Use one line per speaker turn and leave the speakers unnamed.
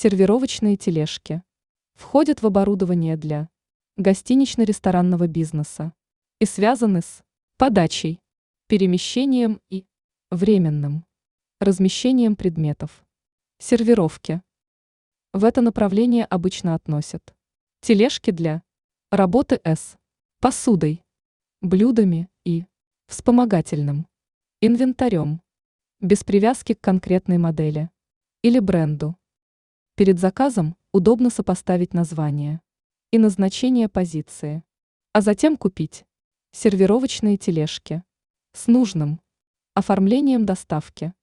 Сервировочные тележки входят в оборудование для гостинично-ресторанного бизнеса и связаны с подачей, перемещением и временным размещением предметов. Сервировки. В это направление обычно относят тележки для работы с посудой, блюдами и вспомогательным инвентарем, без привязки к конкретной модели или бренду. Перед заказом удобно сопоставить название и назначение позиции, а затем купить сервировочные тележки с нужным оформлением доставки.